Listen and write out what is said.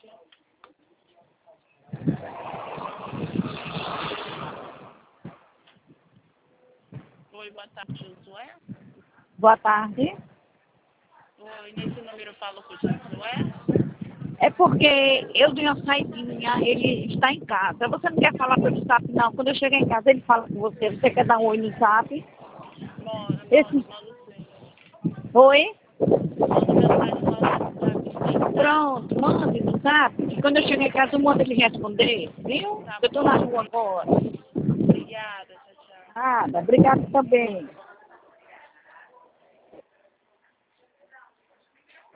Oi, boa tarde, Josué. Boa tarde. Oi, nesse número eu falo com o Josué. É porque eu dei uma saidinha, ele está em casa. Você não quer falar pelo zap, não. Quando eu chegar em casa, ele fala com você. Você quer dar um oi no zap? Mando sim. Oi? Mando mensagem lá no WhatsApp, sim, tá? Pronto, mande no zap. E quando eu chegar em casa, eu mando ele responder, viu? Tá Eu estou na bom. rua agora. Obrigada, tchau, tchau. Nada, obrigado também.